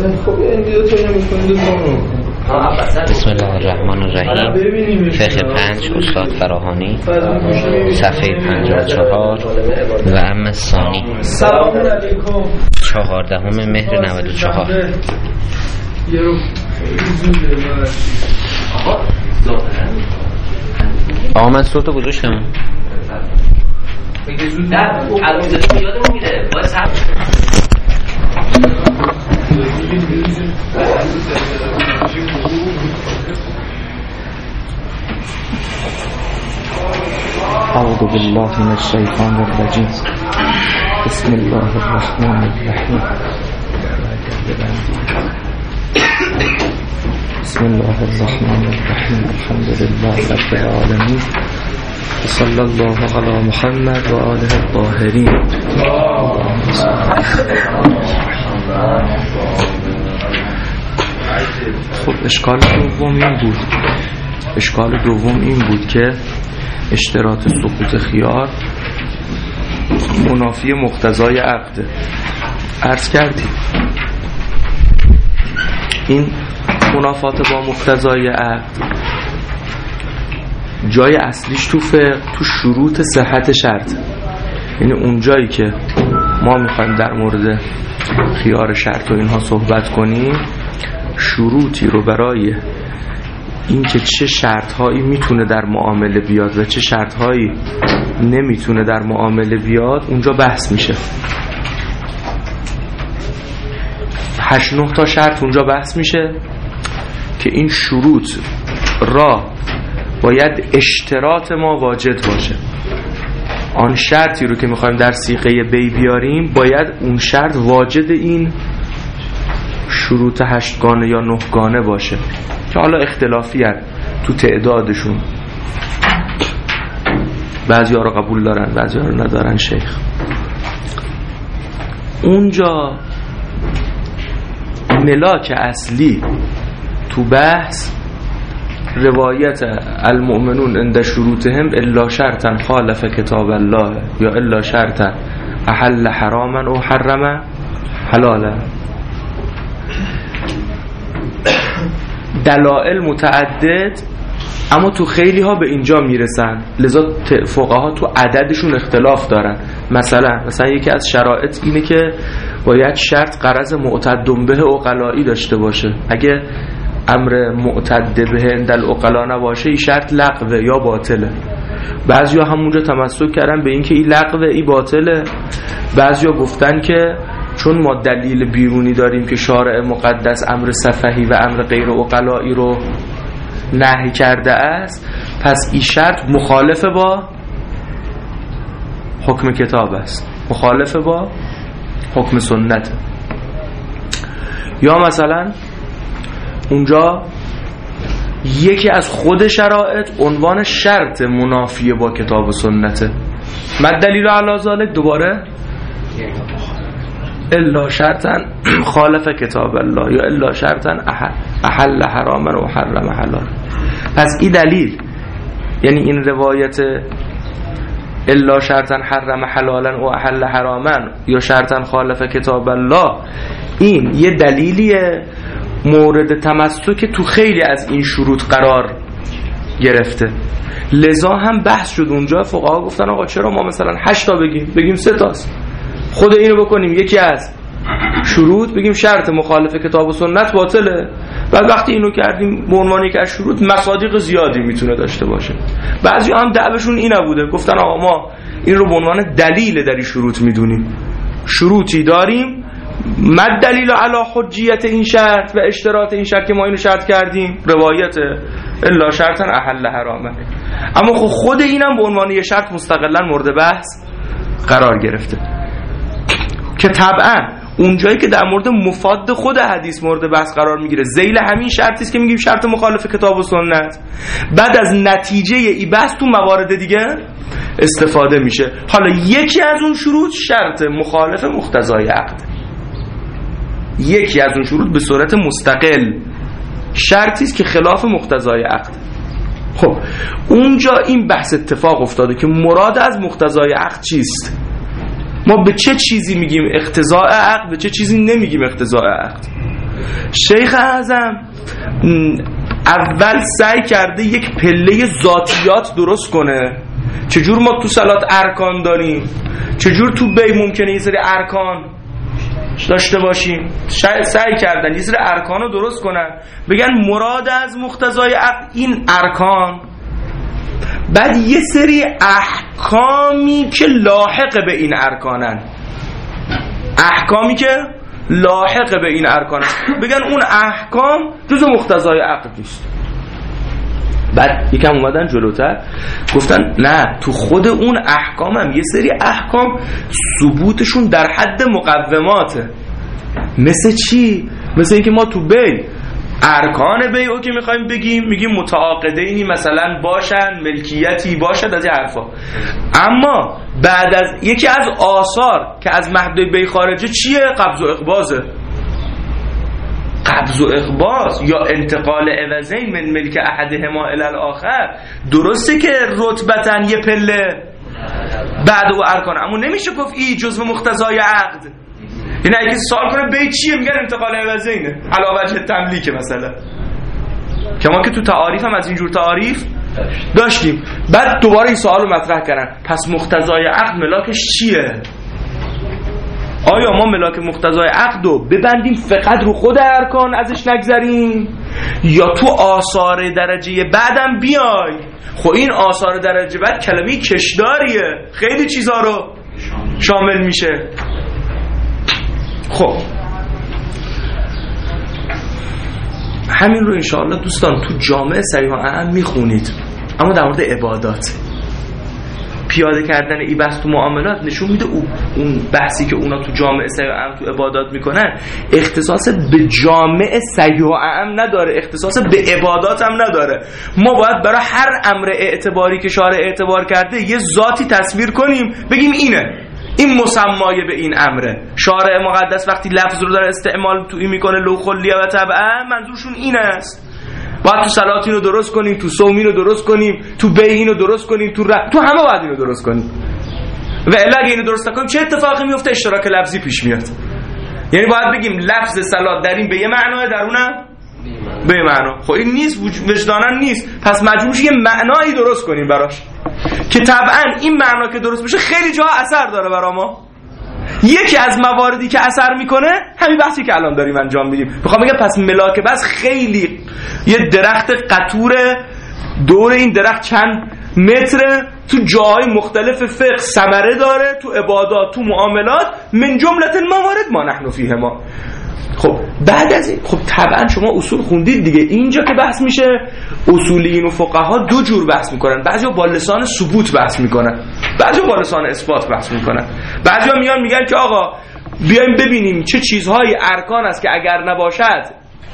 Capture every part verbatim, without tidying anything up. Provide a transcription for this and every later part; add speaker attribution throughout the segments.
Speaker 1: خب این دو تا نمی‌کنید دو تا
Speaker 2: بسم الله الرحمن الرحیم. فقه پنج استاد فراهانی، صفحه پنجاه و چهار و ام ثانی،
Speaker 1: سلام علیکم.
Speaker 2: چهاردهم مهر نود و چهار.
Speaker 1: یه رو
Speaker 2: آقا من صوتو گذاشتم.
Speaker 3: بگه زود نه عروضتون یادمون میره باید سب
Speaker 4: اعوذ بالله من الشیطان الرجیم. بسم الله الرحمن الرحیم. بسم الله الرحمن الرحیم. الحمد لله رب العالمین. صلی الله علی محمد و آله الطاهرین. خب اشکال دوم این بود اشکال دوم این بود که اشتراط سقوط خیار منافی مقتضای عقد. عرض کردیم این منافات با مقتضای عقد جای اصلیش تو فقه تو شروط صحت شرط، یعنی اون جایی که ما میخوایم در مورد خیار شرط و اینها صحبت کنیم شروطی رو برای این که چه شرطهایی میتونه در معامله بیاد و چه شرطهایی نمیتونه در معامله بیاد اونجا بحث میشه. هشت نه تا شرط اونجا بحث میشه که این شروط را باید اشتراط ما واجد باشه. آن شرطی رو که میخوایم در صیغه بی بیاریم باید اون شرط واجد این شروط هشتگانه یا نهگانه باشه که حالا اختلافی هست تو تعدادشون، بعضی ها رو قبول دارن بعضی ها رو ندارن. شیخ اونجا ملاک اصلی تو بحث روایت المؤمنون عند شروطهم الا شرطا خالف کتاب الله یا الا شرطا احل حراما او حرم حلالا. دلائل متعدد اما تو خیلی ها به اینجا میرسن، لذا فقها تو عددشون اختلاف دارن. مثلا مثلا یکی از شرایط اینه که باید شرط غرض معتد به عقلائی داشته باشه. اگه امر معتد به عند العقلا نباشه این شرط لغوه یا باطله. بعضیا همونجا تمسک کردن به این که این لغوه این باطله. بعضیا گفتن که چون ما دلیل بیرونی داریم که شارع مقدس امر سفهی و امر غیر عقلائی رو نهی کرده است، پس این شرط مخالف با حکم کتاب است، مخالف با حکم سنت. یا مثلا اونجا یکی از خود شرایط عنوان شرط منافی با کتاب و سنته. مد دلیل علی ذلک دوباره الا شرطا خالف کتاب الله یا الا شرطا احل حراما و حرم حلال. پس این دلیل، یعنی این روایت الا شرطا حرم حلالا و احل حراما یا شرطا خالف کتاب الله، این یه دلیلیه مورد تمسک تو خیلی از این شروط قرار گرفته. لذا هم بحث شد اونجا، فقها گفتن آقا چرا ما مثلا هشت تا بگیم بگیم سه تاست، خود اینو بکنیم یکی از شروط بگیم شرط مخالف کتاب و سنت باطله. بعد وقتی اینو کردیم به عنوان یک از شروط مصادیق زیادی میتونه داشته باشه. بعضی هم دعوشون این نبوده، گفتن آقا ما این رو به عنوان دلیل در این شروط میدونیم، شروطی داریم مد دلیل علی حجیت این شرط و اشتراط این شرط که ما اینو شرط کردیم روایت الا شرطا احل حرامه. اما خب خود اینم به عنوان یه شرط مستقلا مورد بحث قرار گرفته که طبعا اونجایی که در مورد مفاد خود حدیث مورد بحث قرار میگیره ذیل همین شرطی است که میگیم شرط مخالف کتاب و سنت، بعد از نتیجه ای بحث تو موارد دیگه استفاده میشه. حالا یکی از اون شروط شرط مخالف مقتضای عقد، یکی از اون شروط به صورت مستقل شرطی است که خلاف مقتضای عقد. خب اونجا این بحث اتفاق افتاده که مراد از مقتضای عقد چیست، ما به چه چیزی میگیم اقتضاء عقد، به چه چیزی نمیگیم اقتضاء عقد. شیخ اعظم اول سعی کرده یک پله ذاتیات درست کنه. چجور ما تو صلات ارکان داریم، چجور تو بی ممکنه یه سری ارکان داشته باشیم. سعی کردن یه سری ارکان رو درست کنن، بگن مراد از مقتضای عقل این ارکان، بعد یه سری احکامی که لاحق به این ارکانن، احکامی که لاحق به این ارکانن، بگن اون احکام جز مقتضای عقل نیست. بعد یکم اومدن جلوتر گفتن نه، تو خود اون احکام هم یه سری احکام ثبوتشون در حد مقوماته. مثل چی؟ مثل اینکه ما تو بی ارکان بیعو که میخوایم بگیم، میگیم متعاقدینی مثلا باشن، ملکیتی باشد، از این حرفا. اما بعد از یکی از آثار که از محدوده بی خارجه چیه؟ قبض و اقباضه. قبض و اقباض یا انتقال عوضین من ملک احدهما الی الاخر، درسته که رتبتن یه پله بعد و ارکان، اما نمیشه گفت این جزء مقتضای عقد. یعنی اگه سوال کنه بیت چیه، میگن انتقال عوضینه علاوه وجه تملیک مثلا، که ما که تو تعاریف هم از اینجور تعاریف داشتیم. بعد دوباره این سوال رو مطرح کردن، پس مقتضای عقد ملاکش چیه؟ آیا ما ملاک مقتضای عقد رو ببندیم فقط رو خود ارکان ازش نگذریم، یا تو آثار درجه بعدم بیای؟ خب این آثار درجه بعد کلمه کشداریه، خیلی چیزا رو شامل میشه. خب همین رو انشاءالله دوستان تو جامعه صحیح و اعم میخونید. اما در مورد عبادات پیاده کردن این بحث تو معاملات نشون میده اون بحثی که اونا تو جامعه صحیح و اعم تو عبادات میکنن اختصاص به جامعه صحیح و اعم نداره، اختصاص به عبادات هم نداره. ما باید برای هر امر اعتباری که شارع اعتبار کرده یه ذاتی تصویر کنیم، بگیم اینه، این مسمای به این امره. شارع مقدس وقتی لفظ رو داره استعمال تو این میکنه لو خلیه و طبعا، منظورشون این است. باید تو صلات اینو درست کنیم، تو صوم اینو درست کنیم، تو بی اینو درست کنیم، تو ر... تو همه باید اینو درست کنیم. و الا اگه اینو درست نکنیم چه اتفاقی میفته؟ اشتراک لفظی پیش میاد. یعنی باید بگیم لفظ صلات در این به یه معنای، درونم به یه معنا. خب این نیست، وجدانن نیست، پس مجبور یه معنایی درست کنیم براش که طبعا این معنا که درست بشه خیلی جا اثر داره برای ما. یکی از مواردی که اثر میکنه همین بحثی که الان داریم انجام میدیم. میخوام بگم پس ملاک بس خیلی یه درخت قطوره، دور این درخت چند متره، تو جاهای مختلف فقه ثمره داره، تو عبادات، تو معاملات، من جملت الموارد ما نحن فیه ما. خب بعد از این خب طبعا شما اصول خوندید دیگه. اینجا که بحث میشه اصولیین و فقها دو جور بحث میکنن، بعضیا با لسان ثبوت بحث میکنن، بعضیا با لسان اثبات بحث میکنن. بعضیا میان میگن که آقا بیایم ببینیم چه چیزهای ارکان است که اگر نباشد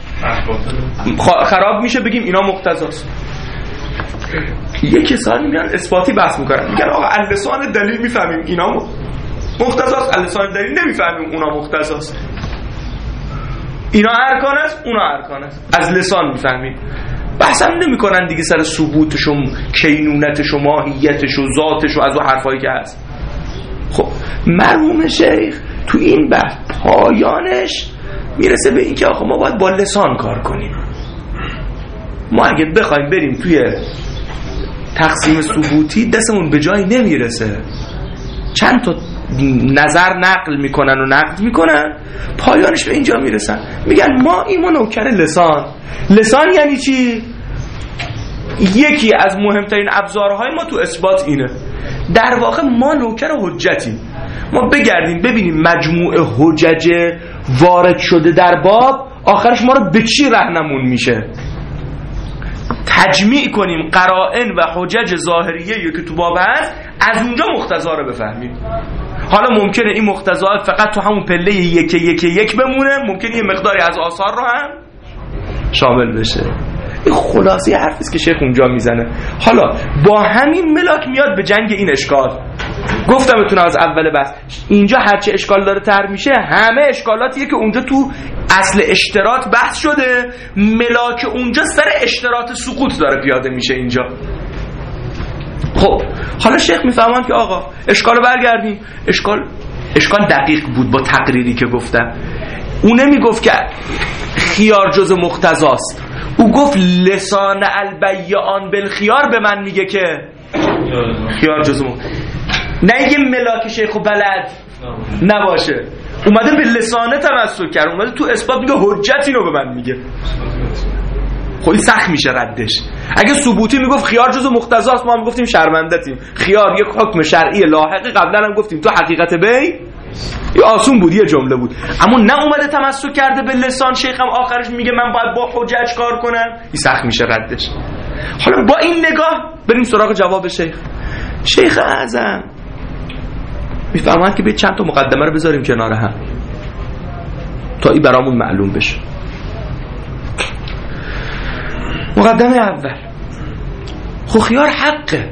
Speaker 4: خراب میشه، بگیم اینا مقتضاست. یه کسانی میان اثباتی بحث میکنن، میگن آقا از لسان دلیل میفهمیم اینا مقتضاست، از لسان دلیل نمیفهمیم اونا مقتضاست. اینا ارکان است، اونا ارکان است، از لسان میفهمیم. بحث هم نمی کنن دیگه سر ثبوتش و کینونتش و ماهیتش و ذاتش و از اون حرفایی که هست. خب مرحوم شیخ تو این بحث پایانش میرسه به این که آخه ما باید با لسان کار کنیم. ما اگه بخوایم بریم توی تقسیم ثبوتی دستمون به جایی نمیرسه. چند تا نظر نقل میکنن و نقد میکنن، پایانش به اینجا میرسن، میگن ما ایمان نوکر لسان. لسان یعنی چی؟ یکی از مهمترین ابزارهای ما تو اثبات اینه. در واقع ما نوکر حجتیم. ما بگردیم ببینیم مجموع حجج وارد شده در باب آخرش ما رو به چی رهنمون میشه، تجمیع کنیم قرائن و حجج ظاهریه که تو باب هست، از اونجا مقتضا رو بفهمیم. حالا ممکنه این مقتضا فقط تو همون پله یک یک یک بمونه، ممکنه یه مقداری از آثار رو هم شامل بشه. این خلاصه حرفی است که شیخ اونجا میزنه. حالا با همین ملاک میاد به جنگ این اشکال. گفتم بتونم از اول بس اینجا هرچی اشکال داره تر میشه، همه اشکالاتیه که اونجا تو اصل اشتراط بحث شده، ملاک اونجا سر اشتراط سقوط داره پیاده میشه اینجا. خب حالا شیخ میفهمن که آقا اشکالو برگردیم. اشکال اشکال دقیق بود با تقریری که گفتم. اون نمیگفت که خیار جز مقتضاست. او گفت لسان البیعان بالخیار به من میگه که خیار جز مقتضاست، نه یه ملاک شیخ و بلد نباشه. اومده به لسانه تمسک کرد، اومده تو اثبات میگه حجت اینو به من میگه. خب این سخت میشه ردش. اگه ثبوتی میگفت خیار جز مقتضاست، ما هم گفتیم شرمندتیم. خیار یک حکم شرعی لاحقی، قبلا هم گفتیم تو حقیقت بی یه آسون بود، یه جمله بود. اما نه اومده تمسک کرده به لسان، شیخ هم آخرش میگه من باید با حجت کار کنم. این سخت میشه ردش. حالا با این نگاه بریم سراغ جواب شیخ. شیخ اعظم میفهمند که به چند تا مقدمه رو بذاریم کنار هم تا این برامون معلوم بشه. مقدمه اول، خب خیار حقه.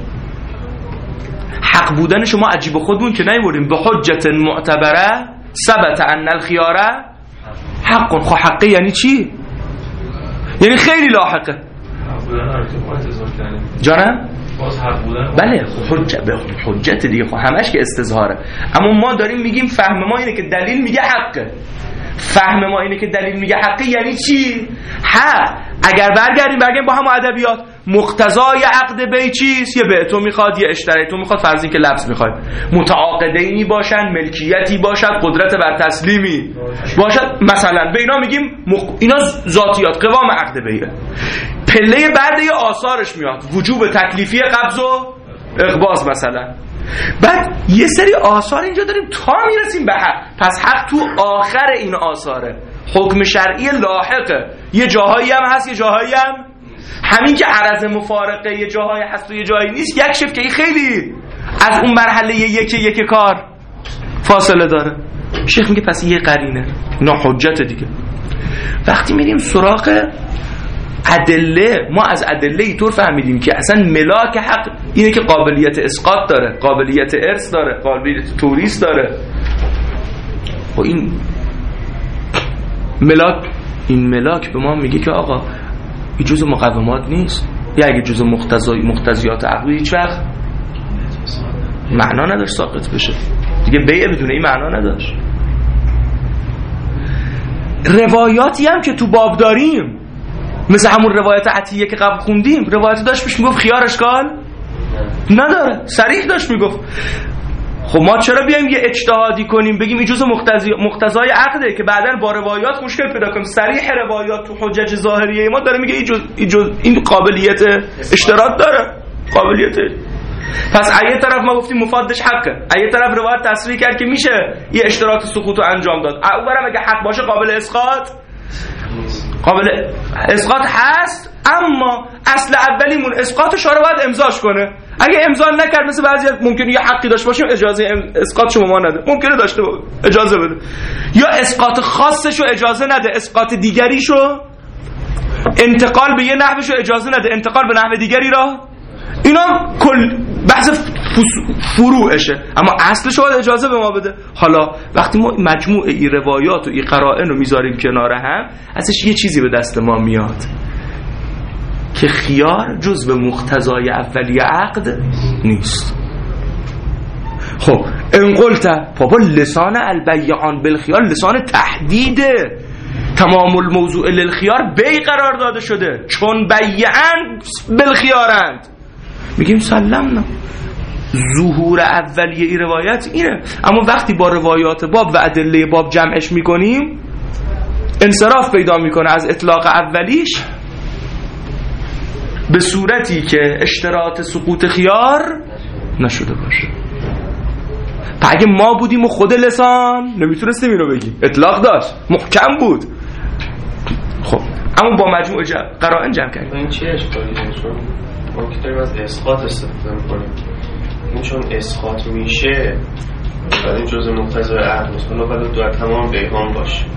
Speaker 4: حق بودن شما عجیب خودمون که نیوریم به حجت معتبره ثبت ان الخیاره حق. خب حقه یعنی چی؟ یعنی خیلی لاحقه.
Speaker 1: حق بودن ارتباط اظهار کردیم
Speaker 4: جانم؟
Speaker 1: باز حق بودن
Speaker 4: بله حجت به حجت دیگه، خب همش که استظهاره. اما ما داریم میگیم فهم ما اینه که دلیل میگه حقه. فهم ما اینه که دلیل میگه حقه یعنی چی؟ حق. اگر برگردیم برگردیم با هم ادبیات، مقتضای عقد بی چیست؟ یه به تو میخواد، یه اشتری تو میخواد، فرض این که لفظ میخواد، متعاقدینی باشن، ملکیتی باشد، قدرت بر تسلیمی باشد، مثلا به اینا میگیم مخ... اینا ذاتیات قوام عقد بیه. پله بعد یه آثارش میاد، وجوب تکلیفی قبض و اقباض مثلا. بعد یه سری آثار اینجا داریم تا میرسیم به حق. پس حق تو آخر این آثاره، حکم شرعی لاحقه. یه جاهایی هم هست یه جاهایی هم همین که عرض مفارقه یه جاهایی هست و یه جایی نیست. یک شف که این خیلی از اون مرحله یک یک کار فاصله داره. شیخ میگه پس یه قرینه، اینا حجت دیگه. وقتی میریم سراغ ادله، ما از ادله اینطور فهمیدیم که اصلا ملاک حق اینه که قابلیت اسقاط داره، قابلیت ارث داره، قابلیت توریث داره. و این ملاک، این ملاک به ما میگه که آقا این جزء مقومات نیست. یا اگه جزء مقتضای مقتضیات عقلی هیچ وقت معنا نداشت ساقط بشه دیگه. بیع بدون این معنا نداشت. روایاتی هم که تو باب داریم مثل همون روایت عطیه که قبل خوندیم، روایت داشت پیش میگفت خیار اشکال نداره، صریح داشت میگفت. خب ما چرا بیایم یه اجتهادی کنیم بگیم این جزء مقتضی مقتضای عقده که بعداً با روایات مشکل پیدا کنیم؟ صریح روایات تو حجج ظاهریه ما داره میگه این جز این, جز این قابلیت اشتراط داره، قابلیت. پس از یه طرف ما گفتیم مفادش حقه، از یه طرف روایت تصریح کرد که میشه یه اشتراط سقوط رو انجام داد. اونورم اگه حق باشه قابل اسقاط قابل اسقاط هست، اما اصل اولیمون اسقاطش رو باید امضاش کنه. اگه امضا نکرد مثل بعضی ممکنه یه حقی داشته باشه اجازه اسقاط شما ما نده، ممکنه داشته باشه اجازه بده، یا اسقاط خاصش رو اجازه نده، اسقاط دیگریشو انتقال به یه نحوش رو اجازه نده، انتقال به نحو دیگری را. اینا کل بحث فروعشه، اما اصلش رو اجازه به ما بده. حالا وقتی ما مجموعه این روایات و این قرائن رو میذاریم کنار هم، ازش یه چیزی به دست ما میاد که خیار جز به مقتضای اولیه عقد نیست. خب ان قلت بابا لسان البیعان بالخیار لسان تحدیده، تمام الموضوع للخیار بی قرار داده شده چون بیعن بالخیارند. میگیم سلمنا، ظهور اولیه این روایت اینه. اما وقتی با روایات باب و ادله باب جمعش میکنیم انصراف پیدا میکنه از اطلاق اولیش به صورتی که اشتراط سقوط خیار نشده باشه. اگه ما بودیم و خود لسان نمیتونستیم اینو بگیم، اطلاق داشت، محکم بود. خب اما با مجموع جمع قرائن جمع کردیم.
Speaker 1: این چه اشکالیه؟ چون ما که داریم از اسقاط استفاده میکنیم، این چون اسقاط میشه بعد این جزء مقتضای عقد نیست، حالا باید در تمام بیهان باشه.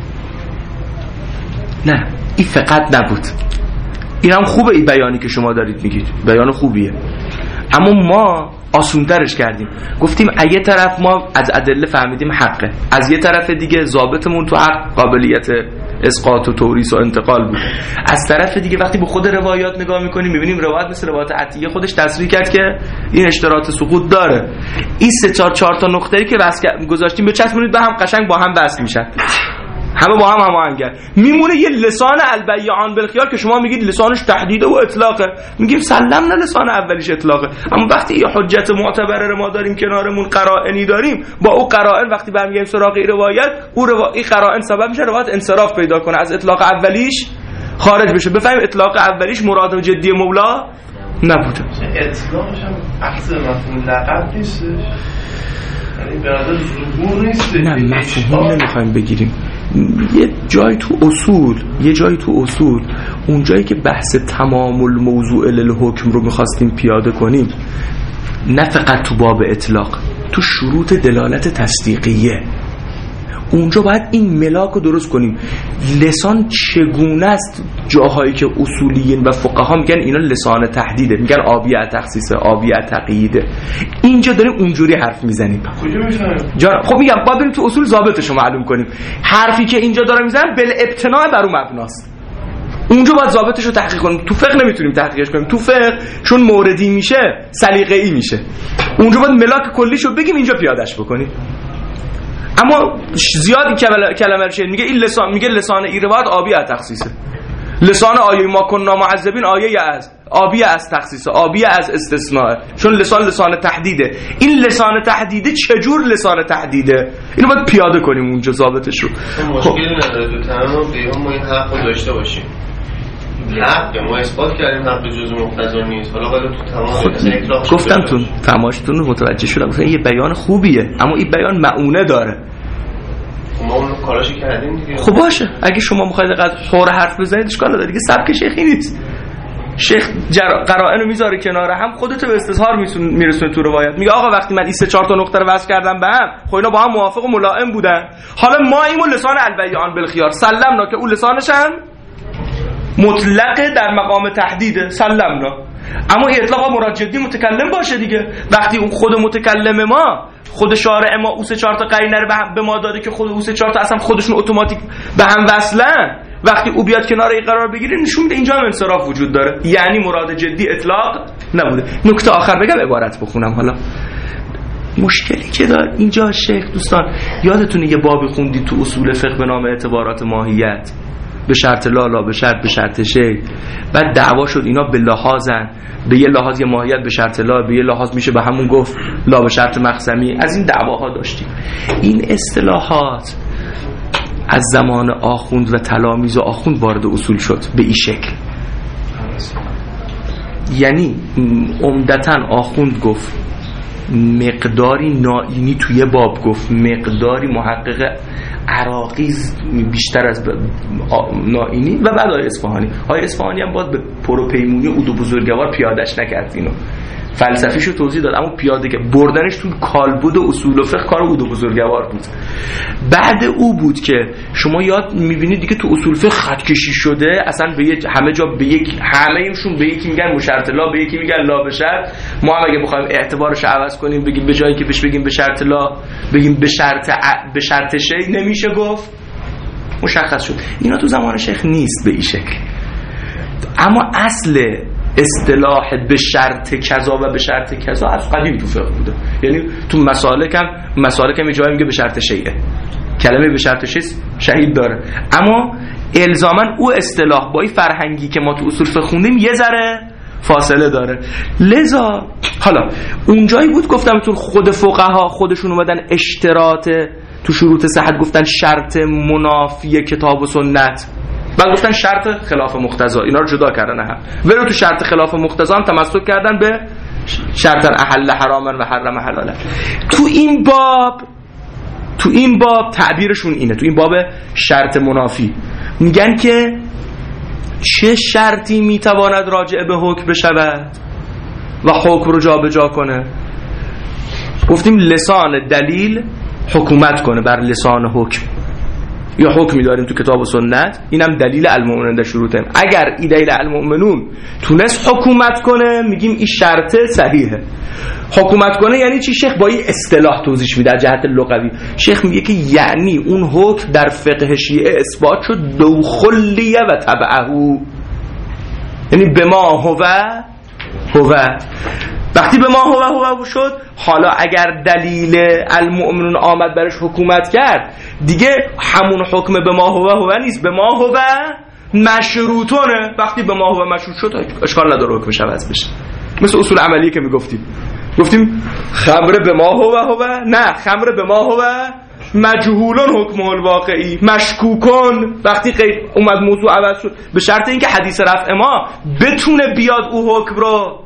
Speaker 4: نه این فقط نبود، این هم خوبه، این بیانی که شما دارید میگید بیان خوبیه، اما ما آسونترش کردیم. گفتیم از یه طرف ما از ادله فهمیدیم حقه، از یه طرف دیگه ضابطمون تو حق قابلیت اسقاط و توریث و انتقال بود. از طرف دیگه وقتی به خود روایات نگاه میکنیم میبینیم روایت مثل روایت عطیه خودش تصریح کرد که این اشتراط سقوط داره. این سه چهار چهار تا نقطه‌ای که بس گذاشتیم به چسبونید به هم، قشنگ با هم بس میشن. همه با هم هماهنگن. میمونه یه لسان البیعان بالخیار که شما میگید لسانش تحدیده و اطلاقه، میگیم سلمنا لسان اولیش اطلاقه. اما وقتی یه حجت معتبره رو ما داریم کنارمون، قرائنی داریم، با او قرائن وقتی برمیگردیم سراغ این روایت، او روایت قرائن سبب میشه روایت انصراف پیدا کنه، از اطلاق اولیش خارج بشه، بفهمیم اطلاق اولیش مراد جدی مولا نبوده.
Speaker 1: اطلاقش هم بحث مفهوم لقب نیستش، یعنی به نظر ظهور نیست.
Speaker 4: نه مفهوم نمیخوایم بگیریم. یه جای تو اصول یه جای تو اصول اون جایی که بحث تمام الموضوع للحکم رو میخواستیم پیاده کنیم، نه فقط تو باب اطلاق، تو شروط دلالت تصدیقیه، اونجا باید این ملاک رو درست کنیم. لسان چگونه است؟ جاهایی که اصولیین و فقها میگن اینا لسان تحدیده، میگن آبیه تخصیصه، آبیه تقییده، اینجا داریم اونجوری حرف میزنیم.
Speaker 1: کجا میفهمیم؟
Speaker 4: جان خب میگم باید بریم تو اصول ضابطش رو معلوم کنیم. حرفی که اینجا داره میزنن بالابتناء بر اون مبناست، اونجا باید ضابطش رو تحقیق کنیم. تو فقه نمیتونیم تحقیقش کنیم، تو فقه چون موردی میشه سلیقه‌ای میشه، اونجا باید ملاک کلیشو بگیم، اینجا پیادهش بکنیم. اما زیادی کلمه رو میگه این لسان، میگه لسان این روایت آبی از تخصیصه، لسان آیه ما کنا معذبین آیه از آبی از تخصیصه، آبی از استثناء، چون لسان لسان تحدیده. این لسان تحدیده چجور لسان تحدیده؟ اینو باید پیاده کنیم اونجا ضابطش رو.
Speaker 1: مشکلی نداره تو تمام بیان ما این حق رو داشته باشیم. حق ما اثبات کردیم حق جزء مقتضا نیست. حالا ولی تو تمام
Speaker 4: گفتم تو فرمایشتون رو متوجه شدم، گفتم یه بیان خوبیه اما این بیان معونه داره.
Speaker 1: ما اون کاراشو کردیم دیگه.
Speaker 4: خب باشه، اگه شما میخواید قد خور حرف بزنید اشکال نداره دیگه، سبک شیخی نیست. شیخ قرائن رو میذاره کنار هم، خودت به استظهار میرسونه تو روایت، میگه آقا وقتی من این سه چهار تا نقطه رو وصل کردم به هم، خب اینا با هم موافق و ملائم بودن، حالا ما اینو لسان البیعان بالخیار سلمنا که اون لسانش هم مطلقه در مقام تحدیده، سلمنا. اما اطلاق مراد جدی متکلم باشه دیگه. وقتی اون خود متکلم ما، خود شارع ما اوسه چهار تا قرینه رو به ما داده که خود اوسه چهار تا اصلا خودشون اتوماتیک به هم وصلن، وقتی او بیاد کنار این قرار بگیره نشون میده اینجا هم انصراف وجود داره، یعنی مراد جدی اطلاق نبوده. نکته آخر بگم عبارت بخونم. حالا مشکلی که دار اینجا شیخ دوستان، یادتونه یه بابی خوندی تو اصول فقه به نام اعتبارات ماهیت، به شرط لا لا به شرط به شرط شی، بعد دعوا شد اینا به لحاظن، به یه لحاظ یه ماهیت به شرط لا، به یه لحاظ میشه به همون گفت لا به شرط مقسمی. از این دعواها داشتیم. این اصطلاحات از زمان آخوند و تلامیذ و آخوند وارد اصول شد به این شکل. یعنی عمدتاً آخوند گفت، مقداری نائینی توی باب گفت، مقداری محقق عراقی بیشتر از نائینی و بعد آیه اصفهانی. آیه اصفهانی هم باز به پروپیمونی او دو بزرگوار پیادش نکرد، اینو فلسفیشو توضیح داد، اما پیاده که بردنش تو کالبد و اصول و فقه کار او دو بزرگوار بود. بعد او بود که شما یاد میبینید دیگه تو اصول فقه خط کشی شده، اصلا به یک همه جا به یک همه ایشون به یکی میگن مشرط لا، به یکی میگن لا به شرط. ما هم اگه بخوایم اعتبارش عوض کنیم بگیم به جایی که بهش بگیم به شرط لا بگیم به شرط ع... به شرط شی، نمیشه گفت، مشخص شد. اینا تو زمان شیخ نیست به این شکل. اما اصل اصطلاح به شرط کذا و به شرط کذا از قدیم تو فقه بوده. یعنی تو مسالک هم مسالک هم یه جایی میگه به شرط شیعه، کلمه به شرط شیعه شهید داره، اما الزاما او اصطلاح با این فرهنگی که ما تو اصول فقه خوندیم یه ذره فاصله داره. لذا حالا اونجایی بود گفتم تو خود فقها خودشون اومدن اشتراط تو شروط صحت گفتن شرط منافی کتاب و سنت، بعد گفتن شرط خلاف مقتضا، اینا رو جدا کردن هم. ولو تو شرط خلاف مقتضا هم تمسک کردن به شرط احل حراما و حرم حلالا. تو این باب تو این باب تعبیرشون اینه، تو این باب شرط منافی میگن که چه شرطی میتواند راجع به حکم بشود و حکم رو جا به جا کنه. گفتیم لسان دلیل حکومت کنه بر لسان حکم، یا حکمی داریم تو کتاب و سنت، اینم دلیل المؤمنون در شروطه. اگر این دلیل المؤمنون تونست حکومت کنه میگیم این شرط صحیحه. حکومت کنه یعنی چی؟ شیخ با این اصطلاح توضیح میده از جهت لغوی. شیخ میگه که یعنی اون حکم در فقه شیعه اثبات شد دو خلیه و تبعه، یعنی به ما هو هو وقتی به ما هو هو شد، حالا اگر دلیل المؤمنون آمد برش حکومت کرد، دیگه همون حکم به ما هو هو نیست، به ما هو مشروطونه. وقتی به ما هو مشروط شد اشکال نداره حکمش عوض بشه. مثل اصول عملی که میگفتیم گفتیم خمر به ما هو هو، نه خمر به ما هو مجهولون حکم الواقعی مشکوکون. وقتی قید اومد موضوع عوض شد، به شرط اینکه حدیث رفع ما بتونه بیاد او حکم رو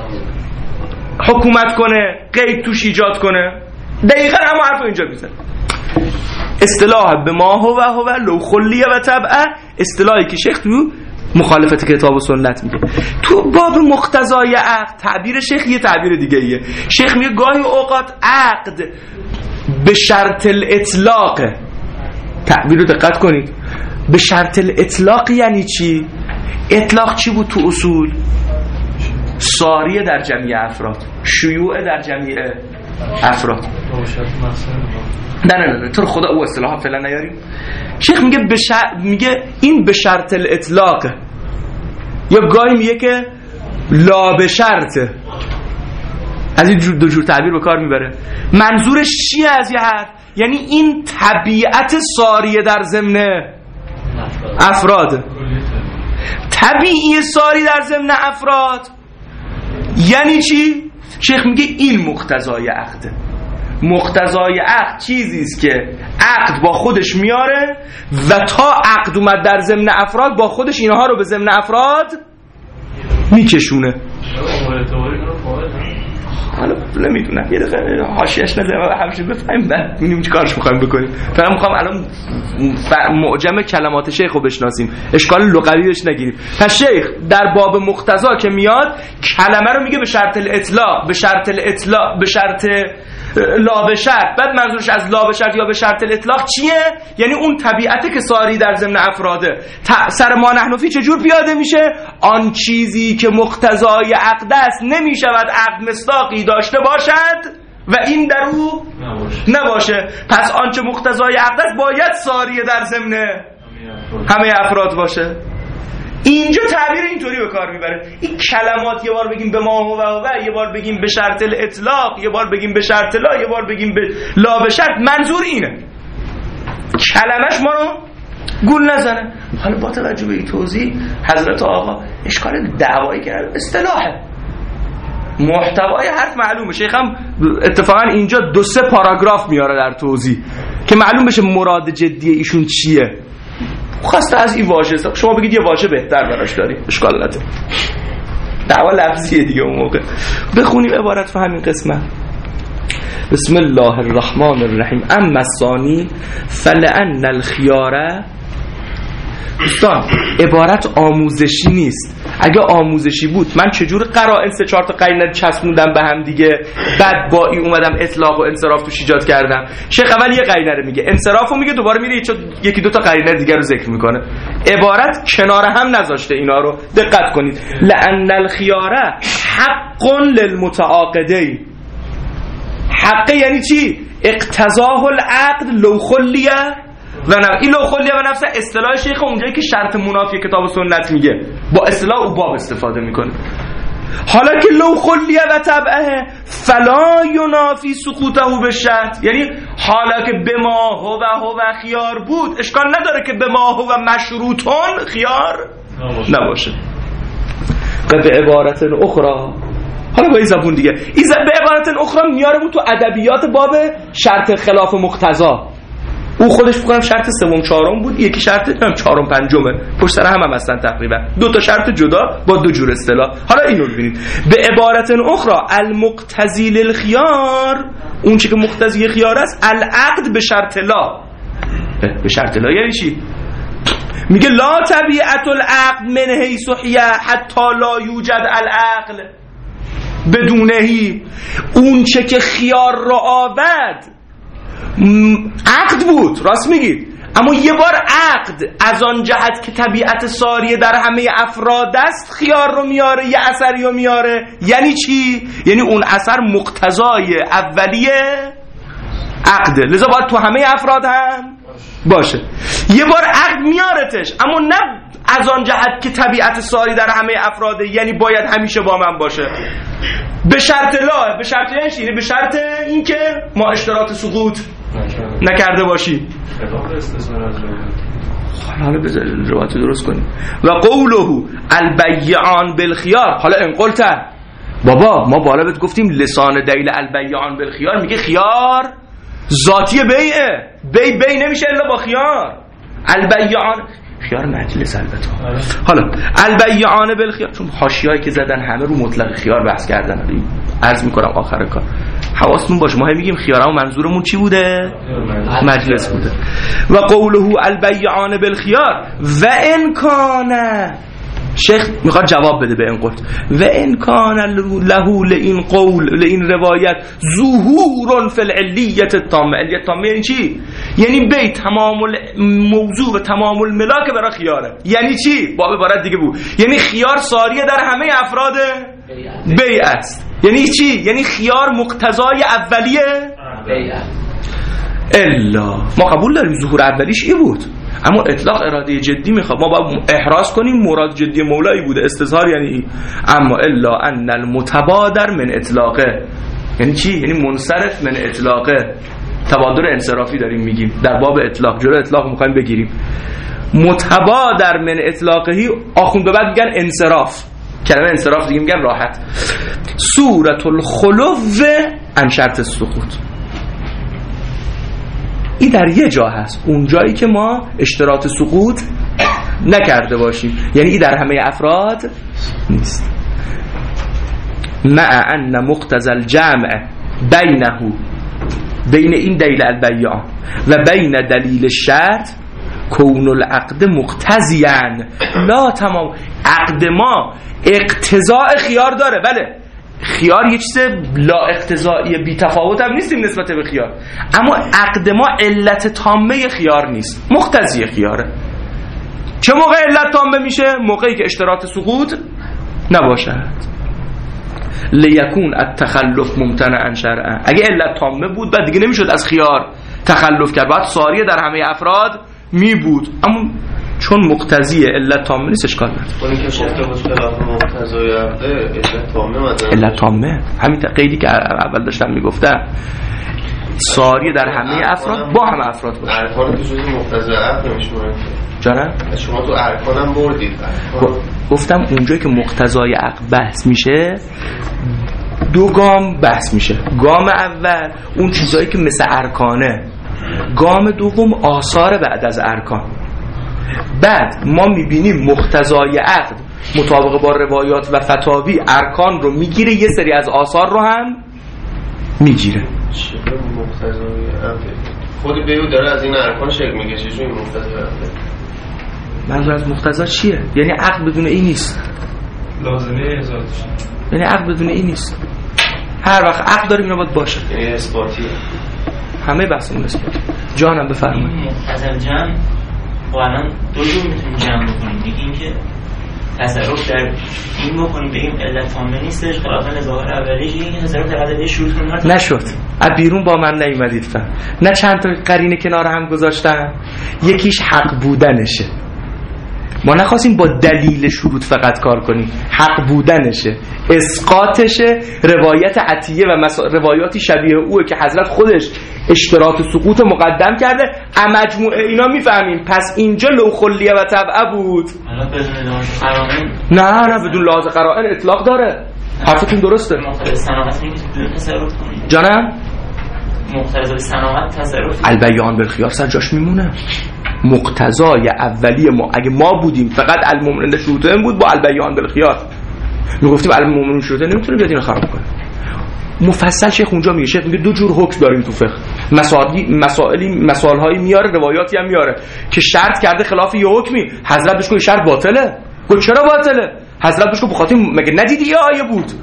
Speaker 4: حکومت کنه، قید توش ایجاد کنه. دقیقا همه حرف اینجا میزن. اصطلاح به ما هو هو لو خلیه و طبعه، اصطلاحی که شیخ تو مخالفت کتاب و سنت میگه. تو باب مقتضای عقد تعبیر شیخ یه تعبیر دیگه ایه. شیخ میگه گاهی اوقات عقد به شرط الاطلاق، تعبیر رو دقت کنید، به شرط الاطلاق یعنی چی؟ اطلاق چی بود تو اصول؟ ساریه در جمعی افراد، شیوع در جمعی افراد. نه نه نه تو خدا او اصطلاحا فعلا نیاریم. شیخ میگه بش... میگه این به شرط الاطلاق، یا گاهی میگه که لا به شرط. از این دو جور تعبیر به کار میبره. منظورش چیه از یه حرف؟ یعنی این طبیعت ساریه در ضمن افراد، طبیعی ساری در ضمن افراد یعنی چی؟ شیخ میگه این مقتضای عقده. مقتضای عقد چیزی است که عقد با خودش میاره و تا عقد اومد در ضمن افراد با خودش اینها رو به ضمن افراد میکشونه. حالا نمیدونم، یه دقیقه حاشیه‌اش نذاریم و همش بفهمیم بعد ببینیم چه کارش می‌خوایم بکنیم. فقط می‌خوام الان معجم کلمات شیخ رو بشناسیم، اشکال لغوی بهش نگیریم. پس شیخ در باب مقتضا که میاد کلمه رو میگه به شرط الاطلاق، به شرط الاطلاق، به شرط لا به شرط. بعد منظورش از لا به شرط یا به شرط الاطلاق چیه؟ یعنی اون طبیعته که ساری در ضمن افراده. سر ما نحنفی چجور پیاده میشه؟ آن چیزی که مقتضای عقد است نمیشود عقد مصداقی داشته باشد و این در او نباشه. پس آنچه مقتضای عقد است باید ساری در ضمن همه افراد باشه. اینجا تعبیر اینطوری به کار میبره. این کلمات یه بار بگیم به ما هو و یه بار بگیم به شرط الاطلاق، یه بار بگیم به شرط لا، یه بار بگیم به لا به شرط، منظور اینه کلمش ما رو گول نزنه. حالا با توجه به این توضیح حضرت آقا اشکال دعوایی که اصطلاحه، محتوای حرف معلومه. شیخ هم اتفاقا اینجا دو سه پاراگراف میاره در توضیح که معلوم بشه مراد جدی ایشون چیه. خواسته از این واژه شما بگید یه واژه بهتر براش داریم، اشکال نداره. دعوا لفظیه دیگه. اون موقع بخونیم عبارت فهمین قسمت. بسم الله الرحمن الرحیم. اما الثانی فلان الخيار. دوستان عبارت آموزشی نیست. اگه آموزشی بود من چجور قرائن سه چهار تا قرینه چسبوندم به هم دیگه، بعد با این اومدم اطلاق و انصراف توش ایجاد کردم. شیخ اول یه قرینه رو میگه، انصرافو میگه، دوباره میره یکی دو تا قرینه دیگه رو ذکر میکنه. عبارت کنار هم نذاشته اینا رو. دقت کنید. لأن الخيار حق للمتعاقدین. حق یعنی چی؟ اقتضاه العقد لو خلیه و نه. این لو خلیه و نفس اصطلاح شیخ اونجایی که شرط منافی کتاب و سنت میگه با اصطلاح او باب استفاده میکنه. حالا که لو خلیه و طبعه فلا ینافی سقوطه به شرط، یعنی حالا که به ما هو و هو خیار بود اشکال نداره که به ما هو مشروطون خیار نباشه. و به عبارت اخرى، حالا با این زبون دیگه، این زبون به عبارت اخرى میاره بود تو ادبیات باب شرط خلاف مقتضا. او خودش بکنم شرط سوم چهارم بود، یکی شرط نم چهارم پنجمه، پشت سر هم هم هستن تقریبا، دو تا شرط جدا با دو جور اصطلاح. حالا اینو ببینید به عبارت اخرى المقتضی للخيار، اون چی که مقتضی خیار است، العقد به شرط لا. به شرط لا یعنی چی؟ میگه لا طبیعت العقد من حیث هی حتی لا یوجد العقل بدونهی. اون چه که خیار را آورد عقد بود، راست میگید، اما یه بار عقد از آن جهت که طبیعت ساریه در همه افراد است خیار رو میاره، یه اثری رو میاره. یعنی چی؟ یعنی اون اثر مقتضای اولیه عقده، لذا باید تو همه افراد هم باشه. یه بار عقد میارتش، اما نه از آن جهت که طبیعت ساری در همه افراده، یعنی باید همیشه با من باشه. به شرط لا، به شرط یعنی به شرط اینکه ما اشتراط سقوط نکرده باشیم. حالا بذار روایت درست کنیم. و قوله البیعان بالخیار. حالا ان قلت بابا ما بالا بهت گفتیم لسان دلیل البیعان بالخیار میگه خیار ذاتی بیعه، بی بی نمیشه الا با خیار. البیعان خیار مجلس البته. حالا البیعان بالخیار، چون حاشیه‌ای که زدن همه رو مطلق خیار بحث کردن. عرض میکنم آخر کار حواستون باشه، ما هم میگیم خیارا منظورمون چی بوده؟ مجلس بوده. و قوله البیعان بالخیار و ان کان، شیخ میخواد جواب بده به این قول و ان کان له لئین قول لئین روایت ظهور فی العلیت التامه. علیت تامه یعنی چی؟ یعنی بی تمام موضوع و تمام الملاک برای خیاره. یعنی چی؟ با عبارت دیگه بود، یعنی خیار ساریه در همه افراد بی است. یعنی چی؟ یعنی خیار مقتضای اولیه بی الا. ما قبول داریم ظهور اولیش ای بود، اما اطلاق اراده جدی میخواد، ما باید احراز کنیم مراد جدی مولایی بوده، استظهار یعنی ای. اما الا ان المتبادر من اطلاقه، یعنی چی؟ یعنی منصرف من اطلاقه. تبادر انصرافی داریم میگیم در باب اطلاق، جلو اطلاق میخوایم بگیریم. متبادر من اطلاقهی آخوند به بعد میگن انصراف، کلمه انصراف دیگه میگن راحت. صورت الخلو عن شرط السقوط، این در یه جا هست، اون جایی که ما اشتراط سقوط نکرده باشیم، یعنی این در همه افراد نیست. مع ان مقتضى الجمع بینه، بین این دلیل البیعان و بین دلیل الشرط کون العقد مقتضیان لا تمام. عقد ما اقتضاء خیار داره، بله خیار یه چیز لا اقتضایی بی تفاوت هم نیستیم نسبت به خیار، اما عقد ما علت تامه خیار نیست، مقتضی خیاره. چه موقع علت تامه میشه؟ موقعی که اشتراط سقوط نباشد. لیکون التخلف ممتنعا شرعا. اگه علت تامه بود بعد دیگه نمیشد از خیار تخلف کرد، بعد ساریه در همه افراد می بود، اما چون مقتضی علت تامه نیست اشکال نداره.
Speaker 1: اونی که گفته بود خلاف مقتضای عقد علت تامه مثلا
Speaker 4: علت تامه همین قیدی که اول داشتم میگفتم، ساری در همه افراد با همه افراد باشه.
Speaker 1: ارکان که جزء مقتضای عقد نمیشونه
Speaker 4: جانم؟
Speaker 1: شما تو ارکانم بردید.
Speaker 4: گفتم اونجایی که مقتضای عقد بحث میشه دو گام بحث میشه. گام اول اون چیزایی که مثل ارکانه، گام دوم آثار بعد از ارکان. بعد ما میبینیم مقتضای عقد مطابق با روایات و فتاوی ارکان رو میگیره، یه سری از آثار رو هم میگیره.
Speaker 1: چه مقتضای عقد؟ خود بیو داره از این ارکان شکل میگه چجوری مقتضای عقد؟
Speaker 4: منظور از مقتضا چیه؟ یعنی عقد بدون این نیست،
Speaker 1: لازمه ازادش،
Speaker 4: یعنی عقد بدون این نیست. هر وقت عقد داریم اینا باید باشه،
Speaker 1: یعنی اثباتیه.
Speaker 4: همه بحثمون اثباتی. جانم بفرمایید.
Speaker 3: مقتضا جمع و الان دو جور میتونیم جمع بکنیم. یکی این که تصرف در این بکنیم بگیم علت تامه نیستش خلاف ظاهر اولیه، یکی تصرف در عدد شروط رو
Speaker 4: نشد. از بیرون با من نیومدید فهم. نه چند تا قرینه کنار هم گذاشتم، یکیش حق بودنشه. ما نخواستیم با دلیل شروط فقط کار کنیم، حق بودنشه، اسقاطشه. روایت عطیه و مسا... روایاتی شبیه اوه که حضرت خودش اشتراط سقوط مقدم کرده. مجموعه اینا میفهمیم پس اینجا لو خلیه و تبعه بود. نه نه بدون لحاظ قرائن اطلاق داره. حرفتون درسته. جانم؟
Speaker 3: مقتضای صناعت تصرف
Speaker 4: البیان بالخیار سر جاش میمونه. مقتضای اولیه ما اگه ما بودیم فقط المؤمنون شروطه بود با البیان بالخیار میگفتیم المؤمنون شروطه نمیتونه بیاد اینو خراب کنه. مفصل شیخ اونجا میگه، شیخ میگه دو جور حکم داریم تو فقه. مسائلی مسائلی مسائل‌هایی میاره، روایاتی هم میاره که شرط کرده خلاف یه حکمی، حضرت بهش گفت شرط باطله. گفت چرا باطله؟ حضرت بهش گفت بخاطر مگه ندیدی یه آیه بود.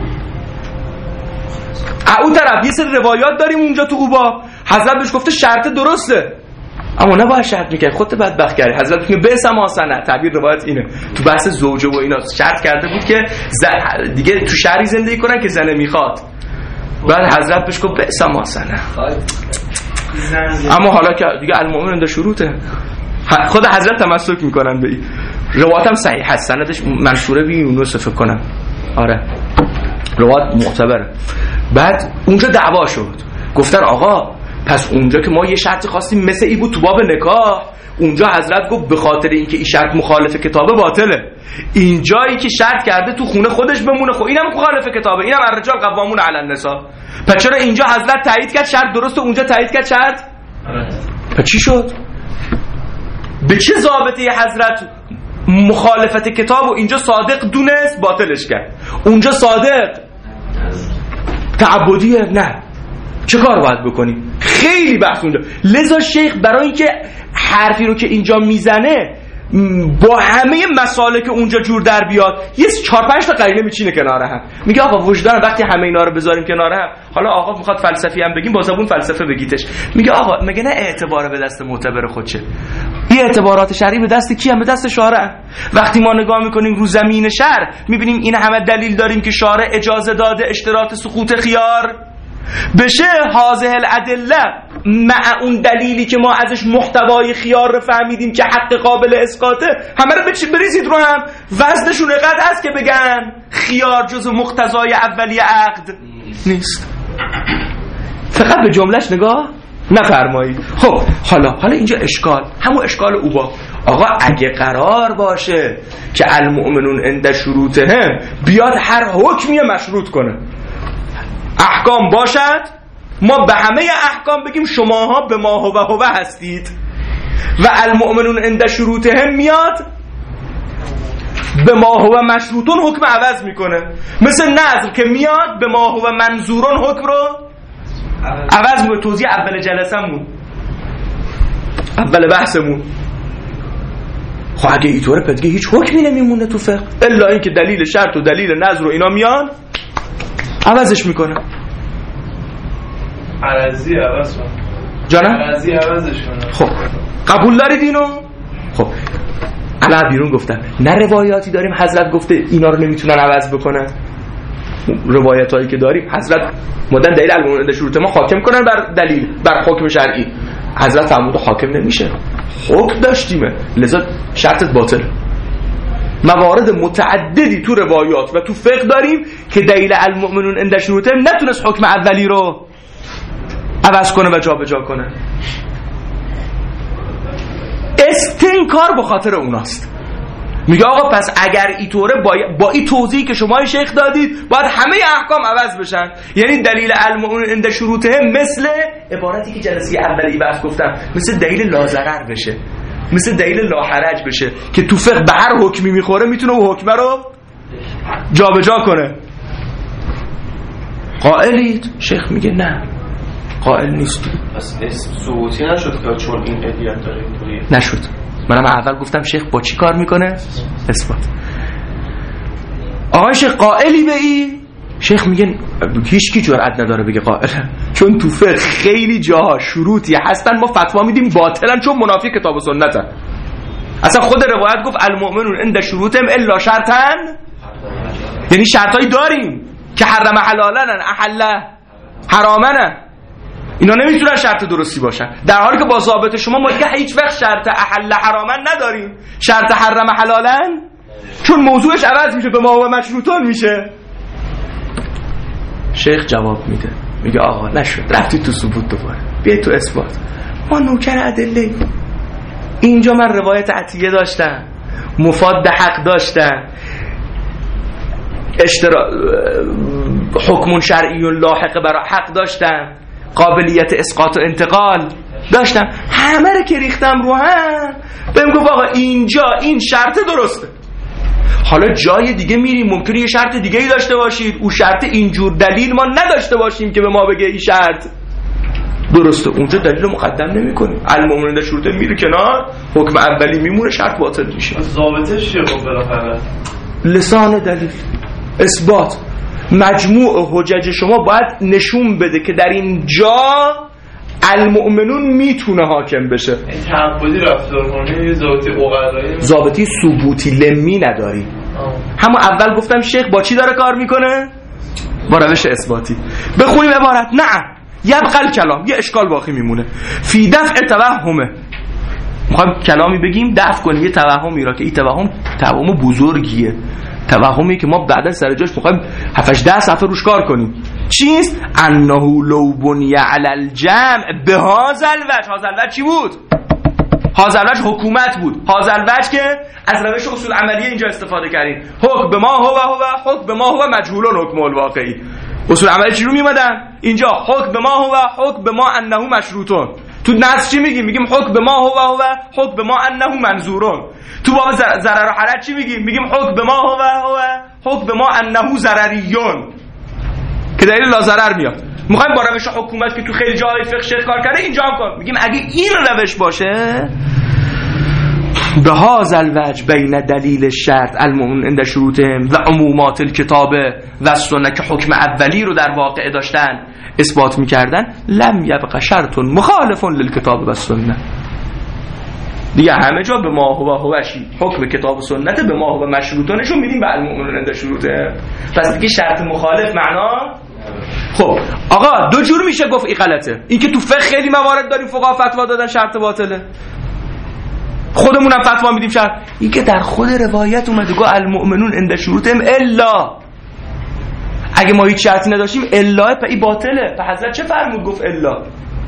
Speaker 4: اون طرف یه سری روایات داریم اونجا تو اوبا، حضرت بهش گفته شرط درسته اما نباید شرط میکرد، خودت بدبخت کردی. حضرت میگه بئس ما سنه، تعبیر روایت اینه تو بحث زوجه و اینا شرط کرده بود که دیگه تو شهری زندگی کنن که زنه میخواد. بعد حضرت بهش گفت بئس ما سنه. اما حالا که دیگه المؤمن عند شروطه، خود حضرت تمسک میکنن به این روایتم صحیح هست، سندش منصوره بی یونس فکر کنم، آره روایت معتبره. بعد اونجا دعوا شد، گفتن آقا پس اونجا که ما یه شرط خواستیم مثل ای بود تو باب نکاح، اونجا حضرت گفت به خاطر اینکه این شرط مخالف کتابه باطله. اینجایی که شرط کرده تو خونه خودش بمونه، خب اینم مخالف کتابه، اینم الرجال قوامون علی النساء. پس چرا اینجا حضرت تایید کرد شرط درسته، اونجا تایید کرد شرط؟ پس چی شد؟ به چه ضابطه حضرت مخالفت کتاب و اینجا صادق دونست باطلش کرد، اونجا صادق تعبدیه؟ نه. چه کار باید بکنیم؟ خیلی بحث اونجا. لذا شیخ برای اینکه حرفی رو که اینجا میزنه با همه مسالک اونجا جور در بیاد، یه چهار پنج تا قرینه میچینه کنار هم، میگه آقا وجدان وقتی همه اینا رو بذاریم کنار هم، حالا آقا میخواد فلسفی هم بگیم با زبون فلسفه بگیتش، میگه آقا مگه نه اعتبار به دست معتبر خودشه؟ این اعتبارات شرعی به دست کی هم؟ به دست شارع. وقتی ما نگاه میکنیم رو زمین شرع میبینیم این همه دلیل داریم که شارع اجازه داده اشتراط سقوط خیار بشه، هذه الادله مع اون دلیلی که ما ازش محتوای خیار رو فهمیدیم که حق قابل اسقاطه، همه رو بچ بریزید رو هم، وزنشون اینقدر هست که بگن خیار جزو مقتضای اولیه عقد نیست. فقط به جملهش نگاه نفرمایید. خب حالا حالا اینجا اشکال، همون اشکال اوبا، آقا اگه قرار باشه که المؤمنون عند شروطهم بیاد هر حکمی مشروط کنه، احکام باشد، ما به همه احکام بگیم شماها به ما هو هو هستید، و المؤمنون عند شروطهم میاد به ما هو مشروطون حکم عوض میکنه، مثل نظر که میاد به ما هو منظورون حکم رو عوض میکنه. توضیح اول جلسمون، اول بحثمون. خب اگه اینطوره پس دیگه هیچ حکمی نمیمونه تو فقه الا اینکه دلیل شرط و دلیل نظر و اینا میان عوضش میکنه.
Speaker 5: عرضی عوض کنه
Speaker 4: جانم؟
Speaker 5: عرضی عوضش کنه.
Speaker 4: خب قبول دارید اینو؟ خب الان بیرون گفتم نه روایاتی داریم حضرت گفته اینا رو نمیتونن عوض بکنن، روایت هایی که داریم حضرت مدن دلیل المؤمنون شروط ما حاکم کنن بر دلیل بر حکم شرعی، حضرت فرمود حاکم نمیشه، حکم داشتیمه لذا شرطت باطل. موارد متعددی تو روایات و تو فقه داریم که دلیل المؤمنون عند شروطهم نتونست حکم اولی رو عوض کنه و جا به جا کنه. استنکار به خاطر اوناست. میگه آقا پس اگر اینطوره با, با این توضیحی که شما شیخ دادید باید همه احکام عوض بشن، یعنی دلیل المؤمنون عند شروطهم مثل عبارتی که جلسه اولی بحث گفتم، مثل دلیل لازرر بشه، مثل دلیل لاحرج بشه که تو فقه به هر حکمی میخوره میتونه اون حکمه رو جا به جا کنه. قائلید؟ شیخ میگه نه قائل نیست.
Speaker 1: پس ثبوتی نشد که چون این علیت داره اینطوری
Speaker 4: نشد. منم اول گفتم شیخ با چی کار میکنه؟ اثبات. آقای شیخ قائلی به این؟ شیخ میگه هیچ کی جرئت نداره بگه قائل، چون تو فقه خیلی جاها شروطی هستن ما فتوا میدیم باطلن چون منافی کتاب و سنتن. اصلا خود روایت گفت المؤمنون عند شروطهم الا شرطن، یعنی شرطایی داریم که حرم حلالن احل حرامن، اینا نمیتونن شرط درستی باشن، در حالی که با ضابط شما ما دیگه هیچ وقت شرط احل حرامن نداریم، شرط حرم حلالن، چون موضوعش عوض میشه به ما و مشروطان میشه. شیخ جواب میده میگه آقا نشد، رفتی تو ثبوت دوباره، بیای تو اثبات. ما نوکر ادله، اینجا من روایت عطیه داشتم، مفاد حق داشتم، اشترا حکم شرعی و لاحق برای حق داشتم، قابلیت اسقاط و انتقال داشتم، همه رو که ریختم رو هم بهم گفت آقا اینجا این شرط درسته. حالا جای دیگه میریم ممکنه یه شرط دیگه ای داشته باشید، اون شرط اینجور دلیل ما نداشته باشیم که به ما بگه این شرط درسته، اونجا دلیل رو مقدم نمی کنیم. المؤمنون عند شروطهم میره کنار، حکم اولی میمونه، شرط باطل میشه.
Speaker 5: ضابطش چیه خب بالاخره؟
Speaker 4: لسان دلیل، اثبات. مجموع حجج شما باید نشون بده که در این جا المؤمنون میتونه حاکم بشه.
Speaker 5: این تعبدی رفتار کنه، ضابطی عقلایی، ضابطی
Speaker 4: ثبوتی لمی نداری. همون اول گفتم شیخ با چی داره کار میکنه؟ با روش اثباتی. بخونیم عبارت. نه یبقى الکلام، یه اشکال باقی میمونه. فی دفع توهمه میخوایم کلامی بگیم دفع کنیم یه توهمی را که این توهم توهم بزرگیه، توهمی که ما بعدا سر جاش میخوایم هفت هشت ده صفحه روش کار کنیم. چیست؟ انه لو بنی علی الجمع بهذا الوجه. هذا الوجه چی بود؟ هذا الوجه حکومت بود. هذا الوجه که از روش اصول عملیه اینجا استفاده کردیم. حکم به ما هو هو حکم به ما هو مجهولون حکم الواقعی. اصول عملی چی رو میمدن؟ اینجا حکم به ما هو حکم به ما انه مشروطون. تو نص چی میگیم؟ میگیم حکم به ما هو هو حکم به ما انه منظورون. تو باب ضرر و حرج چی میگیم؟ میگیم حکم به ما هو هو حکم به ما انه ضرریون که دلیل لا ضرر میاد. میخوایم با روش حکومت که تو خیلی جاهای فقه شیخ کار کرده اینجا هم کار میگیم اگه این روش باشه به هذا الوجه بین دلیل الشرط المؤمن عند شروطهم و عمومات الکتاب و سنت که حکم اولی رو در واقع داشتن اثبات میکردن لم یبقى شرط مخالف للکتاب و سنت. دیگه همه جا به ما هو هوشی حکم کتاب و سنت به ما هو مشروطانشون میدیم به المؤمن عند شروطهم. پس دیگه شرط مخالف معنا. خب آقا دو جور میشه گفت این غلطه. این که تو فقه خیلی موارد داریم فقها فتوا دادن شرط باطله، خودمونم فتوا میدیم شرط. این که در خود روایت اومده گفت المؤمنون عند شروطهم الا، اگه ما هیچ شرطی نداشتیم الا پی باطله. به حضرت چه فرمود گفت الا؟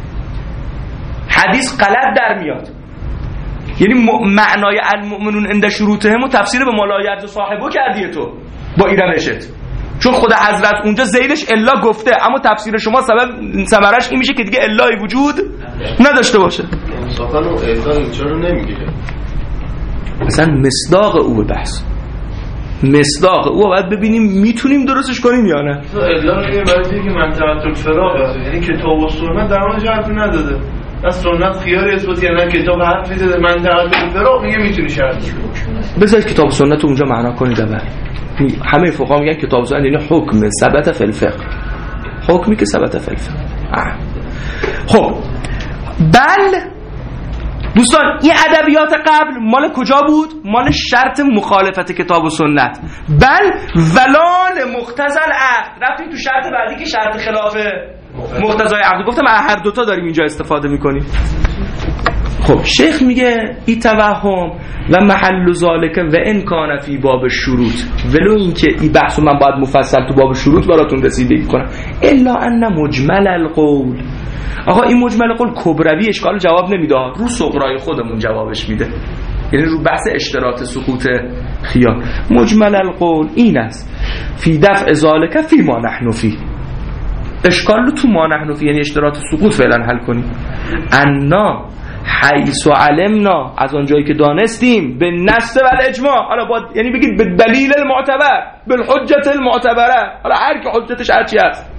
Speaker 4: حدیث غلط در میاد. یعنی معنای المؤمنون عند شروطهم و تفسیر به ملایت و صاحبو کردی تو با ایرانشت، چون خود حضرت اونجا زیدش الا گفته، اما تفسیر شما سبب ثمرش این میشه که دیگه الای وجود نداشته باشه.
Speaker 1: انصافا اون الا اینجا رو نمیگیره.
Speaker 4: مثلا مصداق او به بحث، مصداق او باید ببینیم میتونیم درستش کنیم یا نه.
Speaker 5: الا میگه برای اینکه منطقه الفراغ، یعنی کتاب و سنت در اون حرفی نداده. از سنت خیاری اثبات یا نه کتاب حرفی زده منطقه الفراغ میگه میتونی شرط کنی.
Speaker 4: بذار کتاب و سنت اونجا معنا کنید اول. همه فقها میگن کتاب و سنت یعنی حکم ثبت فی الفقه، حکمی که ثبت فی الفقه. خب بل دوستان این ادبیات قبل مال کجا بود؟ مال شرط مخالفت کتاب و سنت. بل ولال مقتضی العقد. رفتیم تو شرط بعدی که شرط خلاف مقتضای عقد. گفتم هر دوتا داریم اینجا استفاده میکنیم. خب شیخ میگه این توهم و محل ذالک و ان کان فی باب شروط، ولو اینکه این بحثو من باید مفصل تو باب شروط براتون رسیدگی کنم، الا ان مجمل القول. آقا این مجمل قول کبروی اشکال جواب نمیده، رو صغرای خودمون جوابش میده، یعنی رو بحث اشتراط سقوط خیار. مجمل القول این است فی دفع ذالک فی ما نحن فی. اشکال رو تو ما نحن فی یعنی اشتراط سقوط فعلا حل کنیم. انا حیث علمنا، از اونجایی که دانستیم، به نص و الاجماع، حالا باید یعنی بگید به دلیل المعتبر، بالحجت المعتبره، حالا هر که حجتش هر چی هست،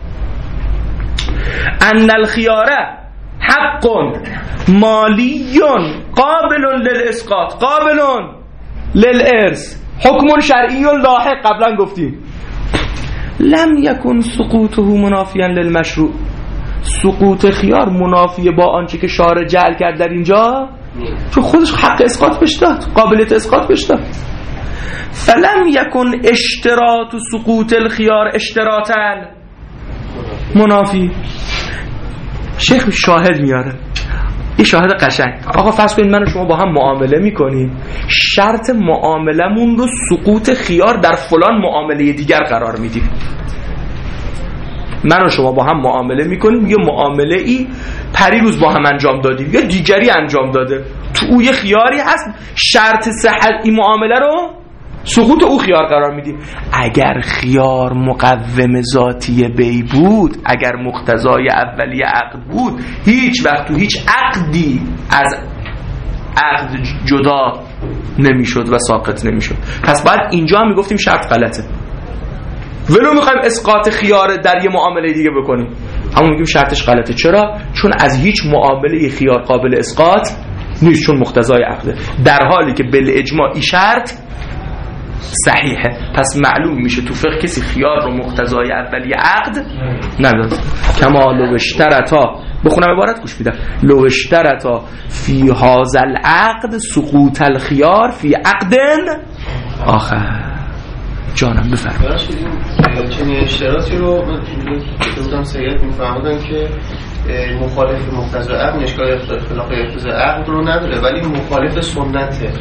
Speaker 4: ان الخیاره حق مالی قابل للاسقاط قابل للارث حکم شرعی لاحق. قبلا گفتیم لم یکن سقوطه منافیا للمشروع. سقوط خیار منافی با آنچه که شارع جعل کرد در اینجا، چون خودش حق اسقاط بهش داد، قابلیت اسقاط بهش داد. فلم یکن اشتراط سقوط الخیار اشتراطا منافی. شیخ شاهد میاره، این شاهد قشنگ. آقا فرض کنید من و شما با هم معامله میکنیم، شرط معاملمون رو سقوط خیار در فلان معامله دیگر قرار میدیم. من و شما با هم معامله میکنیم، یه معامله ای پریروز با هم انجام دادیم یا دیگری انجام داده، تو او یه خیاری هست، شرط صحت این معامله رو سقوط او خیار قرار میدیم. اگر خیار مقوم ذاتی بی بود، اگر مقتضای اولیه عقد بود، هیچ وقت تو هیچ عقدی از عقد جدا نمیشد و ساقط نمیشد. پس بعد اینجا هم میگفتیم شرط غلطه، ولو میخوایم اسقاط خیار در یه معامله دیگه بکنیم، اما میگیم شرطش غلطه. چرا؟ چون از هیچ معامله خیار قابل اسقاط نیست، چون مقتضای عقده، در حالی که بالاجماع این شرط صحیحه. پس معلوم میشه تو فقه کسی خیار رو مقتضای اولیه عقد نداد. کما لو اشترطا، بخونم عبارت گوش میدم، لو اشترطا فی هذا العقد سقوط الخیار فی عقد آخر. جانم بفرمایید.
Speaker 1: چنین اشتراطی رو من بودم سید میفهمدن که مخالف مقتضای عقل اشکال خلاف اقتضای عقل رو نداره ولی مخالف سنته.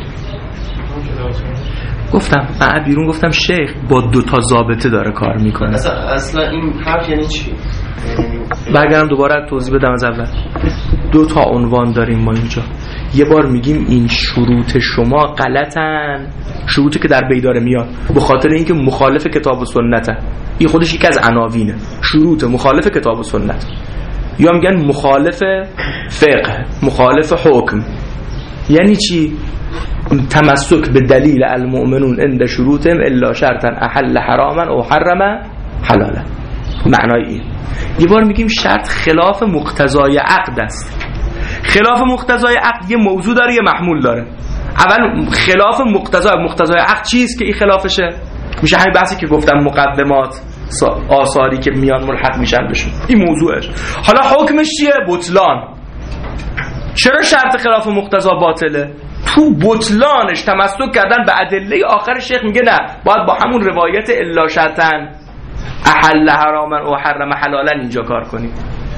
Speaker 4: گفتم من بیرون گفتم شیخ با دو تا ضابطه داره کار میکنه.
Speaker 1: اصلا اصلا این حرف یعنی چی؟
Speaker 4: برگردم دوباره توضیح بدم از اول. دو تا عنوان داریم ما اینجا. یه بار میگیم این شروط شما غلطن، شروطی که در بیداره میاد به خاطر اینکه مخالف کتاب و سنته. این خودش یکی از عناوینه، شروط مخالف کتاب و سنت. یا میگن مخالف فقه، مخالف حکم. یعنی چی؟ تمسک به دلیل المؤمنون عند شروطهم الا شرطا احل حراما او حرم حلالا. معنای این. یه بار میگیم شرط خلاف مقتضای عقد است. خلاف مقتضای عقد یه موضوع داره یه محمول داره. اول خلاف مقتضای مقتضای عقد چیست که این خلافشه؟ میشه همین بحثی که گفتم مقدمات آثاری که میان ملحق میشن بشون، این موضوعش. حالا حکمش چیه؟ بطلان. چرا شرط خلاف مقتضا باطله؟ تو بطلانش تمسک کردن به ادله. آخر شیخ میگه نه، باید با همون روایت الا شرطن احل حراما او حرم حلالا اینجا کار کنیم.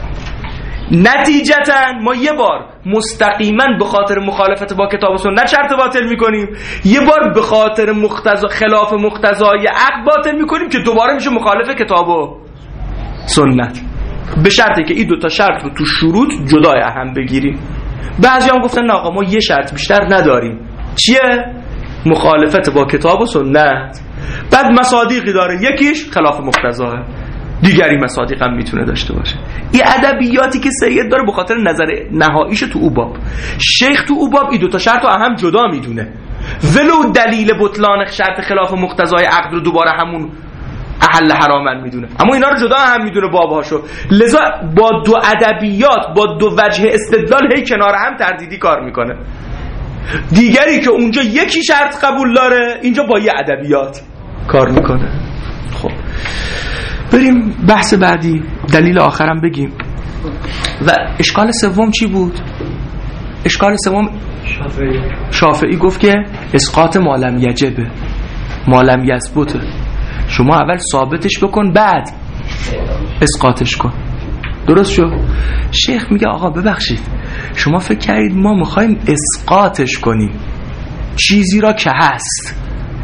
Speaker 4: نتیجتا ما یه بار مستقیما به خاطر مخالفت با کتاب و سنت شرط باطل میکنیم، یه بار به خاطر مقتضا خلاف مقتضای عقل باطل میکنیم که دوباره میشه مخالف کتاب و سنت، به شرطی که این دوتا شرط رو تو شروط جدای اهم بگیریم. بعضی هم گفتن نه آقا ما یه شرط بیشتر نداریم. چیه؟ مخالفت با کتاب و سنت. بعد مصادیقی داره، یکیش خلاف مقتضاه، دیگری مصادیق هم میتونه داشته باشه. این ادبیاتی که سید داره به خاطر نظر نهاییش تو او باب. شیخ تو او باب این دوتا شرط رو هم جدا میدونه، ولو دلیل بطلان شرط خلاف مقتضای عقد رو دوباره همون احل حرامن میدونه، اما اینا رو جدا هم میدونه بابهاشو. لذا با دو ادبیات، با دو وجه استدلال هی کنار هم تردیدی کار میکنه. دیگری که اونجا یکی شرط قبول داره، اینجا با یه ادبیات کار میکنه. خب بریم بحث بعدی، دلیل آخرم بگیم. و اشکال سوم چی بود؟ اشکال سوم شافعی شافعی گفت که اسقاط مالم یجبه، مالم یثبته. شما اول ثابتش بکن بعد اسقاطش کن. درست شد؟ شیخ میگه آقا ببخشید شما فکر کردید ما میخوایم اسقاطش کنیم چیزی را که هست،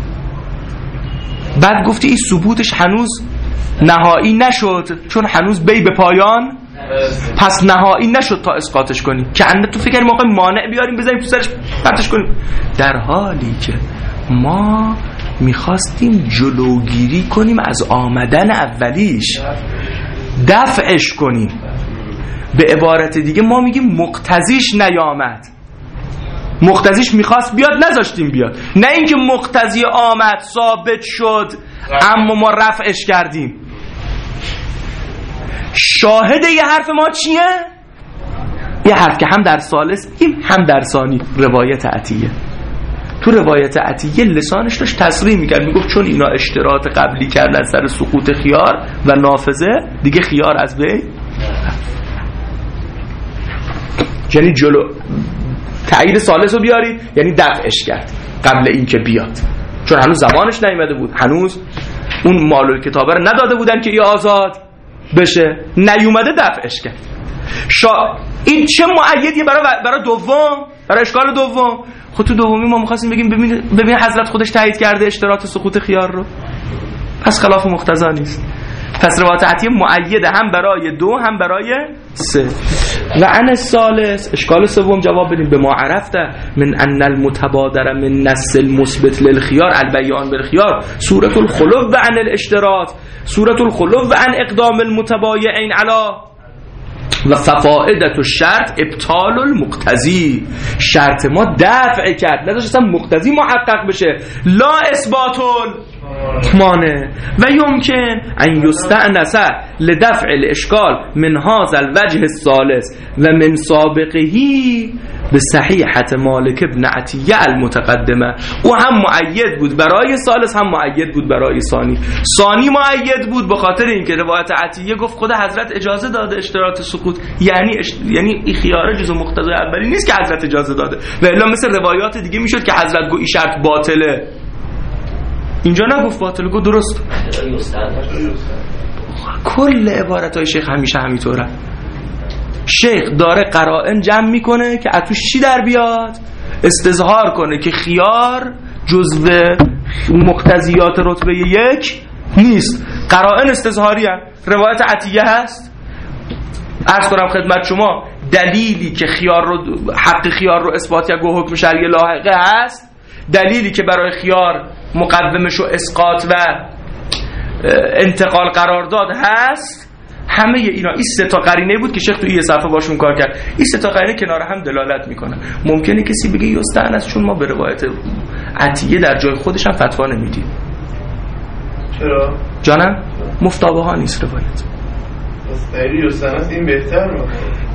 Speaker 4: بعد گفتی این ثبوتش هنوز نهایی نشد چون هنوز بی به پایان، پس نهایی نشد تا اسقاطش کنیم. که انده تو فکر کردیم ما مانع بیاریم بزنیم تو سرش پرتش کنیم، در حالی که ما میخواستیم جلوگیری کنیم از آمدن اولیش، دفعش کنیم. به عبارت دیگه ما میگیم مقتضیش نیامد، مقتضیش میخواست بیاد نذاشتیم بیاد، نه اینکه مقتضی آمد ثابت شد اما ما رفعش کردیم. شاهد یه حرف ما چیه؟ یه حرف که هم در ثالث این هم در ثانی روایت عطیه. تو روایت عطیه لسانش داشت تصریح میکرد، میگفت چون اینا اشتراط قبلی کردن سر سقوط خیار و نافذه، دیگه خیار از بین، یعنی جلو تایید ثالث رو بیاری، یعنی دفعش کرد قبل اینکه بیاد، چون هنوز زمانش نیامده بود، هنوز اون مال کتابه رو نداده بودن که ای آزاد بشه، نیومده دفعش کرد. شا... این چه مؤیدیه برای برای دوم، برای اشکال دوم. خود تو دومی ما می‌خواستیم بگیم ببین ببین حضرت خودش تایید کرده اشتراط سقوط خیار رو، پس خلاف مقتضا نیست. پس روایت عطیه مؤیده هم برای دو هم برای سه. و عن الثالث، اشکال سوم جواب بدیم به ما عرفته من ان المتبادر من نص المثبت للخيار البيان بالخيار سوره الخلو و عن الاشتراط سوره الخلو و عن اقدام المتبايعين على و ففائدت الشرط ابطال المقتضی. شرط ما دفع کرد، نداشت اصلا مقتضی محقق بشه، لا اثبات مانع. و یمکن ان یستأنس لدفع الاشکال من هذا الوجه الثالث و من سابقه به صحیحت مالک ابن عطیه المتقدمه. او هم مؤید بود برای ثالث، هم مؤید بود برای ثانی. ثانی مؤید بود به خاطر اینکه روایت عطیه گفت خود حضرت اجازه داده اشتراط سقوط، یعنی اش... یعنی این خیاره جزء مقتضای اولی نیست که حضرت اجازه داده، و الا مثل روایات دیگه میشد که حضرت گو این شرط باطله، اینجا نگفت باطله، گفت درست. کل عبارتای شیخ همیشه همینطوره. شیخ داره قرائن جمع میکنه که از توش چی در بیاد؟ استظهار کنه که خیار جزو مقتضیات رتبه یک نیست. قرائن استظهاری هست. روایت عطیه هست. عرض کنم خدمت شما دلیلی که خیار رو حق خیار رو اثبات یا حکم شرعی لاحقه هست، دلیلی که برای خیار مقومش و اسقاط و انتقال قرار داد هست. همه اینا این سه تا قرینه بود که شیخ تو این صفحه باشون کار کرد. این سه تا قرینه کنار هم دلالت میکنن. ممکنه کسی بگه یستأنس چون ما به روایت عطیه در جای خودش هم فتوا نمیدیم.
Speaker 5: چرا؟
Speaker 4: جانم مفتابه ها نیست روایت.
Speaker 5: پس دلیل یستأنس این بهتر رو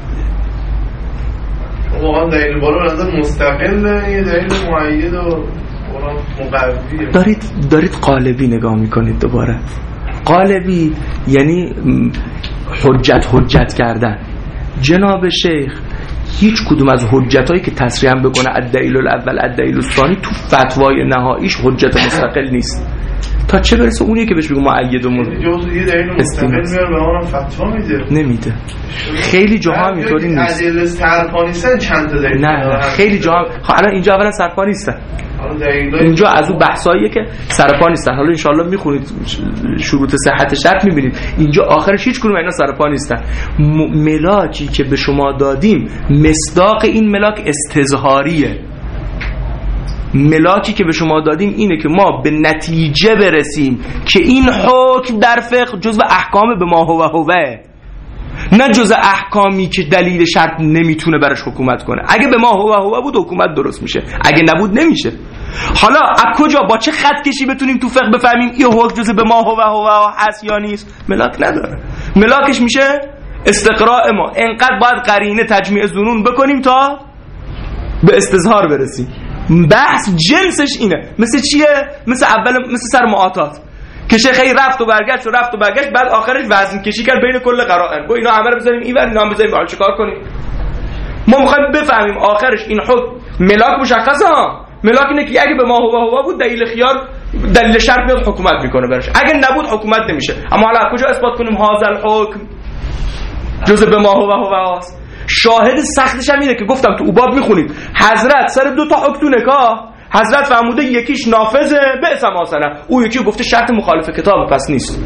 Speaker 5: واقعا دلیل بالا به نظر مستقل یه دلیل معید و مقویه.
Speaker 4: دارید دارید قالبی نگاه میکنید دوباره. قالبی یعنی حجت حجت کردن. جناب شیخ هیچ کدوم از حجتایی که تصریح بکنه الدلیل الاول الدلیل الثانی تو فتوای نهاییش حجت مستقل نیست. تا چه برسه اونی که بهش بگم معید و
Speaker 5: جزء یه دلیل مستقل میاره به اونم فتوا میده.
Speaker 4: نمیده. خیلی جاها اینطوری نیست.
Speaker 5: ادله سرپا نیستن چند تا دلیل.
Speaker 4: نه خیلی جاها الان اینجا اولا سرپا نیستن. اینجا از اون بحثاییه که سرپا نیستن. حالا انشالله میخونید شروط صحت شرط میبینید اینجا آخرش هیچ کدوم اینا سرپا نیستن. م- ملاکی که به شما دادیم مصداق این ملاک استظهاریه. ملاکی که به شما دادیم اینه که ما به نتیجه برسیم که این حکم در فقه جزء احکام به ما هو هوه، نه جزء احکامی که دلیل شرط نمیتونه براش حکومت کنه. اگه به ما هو هوه بود حکومت درست میشه، اگه نبود نمیشه. حالا از کجا با چه خط کشی بتونیم تو فقه بفهمیم این حکم جزء به ما هو هوه هست یا نیست؟ ملاک نداره. ملاکش میشه استقراء ما. انقدر باید قرینه تجمیع ظنون بکنیم تا به استظهار برسیم. بحث جنسش اینه. مثل چیه؟ مثل اول مثل سر معاطات که شیخی رفت و برگشت و رفت و برگشت، بعد آخرش وزن کشی کرد بین کل قرائن. گفت اینا همه رو بذاریم اینور، اینا هم بذاریم. حالا چیکار کنیم؟ ما میخوایم بفهمیم آخرش این حکم ملاک مشخصه ها. ملاک اینه که اگه به ما هو هو بود دلیل خیار دلیل شرط میاد حکومت میکنه براش، اگه نبود حکومت نمیشه. اما حالا کجا اثبات کنیم هذا الحکم جزء به ما هو هو است؟ شاهد سختش هم اینه که گفتم تو باب میخونید حضرت سر دو تا حکم تو نکاح حضرت فرموده یکیش نافذه بئس ما صنع، او یکی گفته شرط مخالف کتاب پس نیست،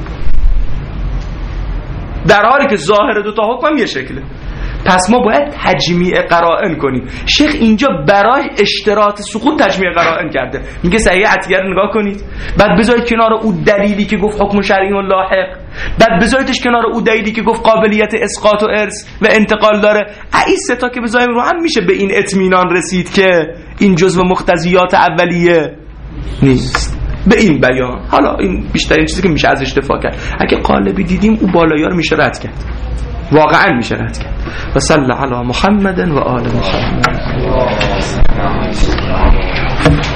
Speaker 4: در حالی که ظاهر دو تا حکم یه شکله. پس ما باید تجمیع قرائن کنیم. شیخ اینجا برای اشتراط سقوط تجمیع قرائن کرده. میگه صحیح عطیه رو نگاه کنید، بعد بذارید کنار او دلیلی که گفت حکم شرعی و لاحق، بعد بذاریدش کنار او دلیلی که گفت قابلیت اسقاط و ارث و انتقال داره. این سه تا که بذاریم رو هم میشه به این اطمینان رسید که این جزء مقتضیات اولیه نیست. به این بیان حالا این بیشترین چیزی که میشه ازش دفاع کرد. اگه قالبی دیدیم او بالایی‌ها رو میشه رد کرد، واقعا میشه رد کرد. و صلی علی محمد و آل محمد.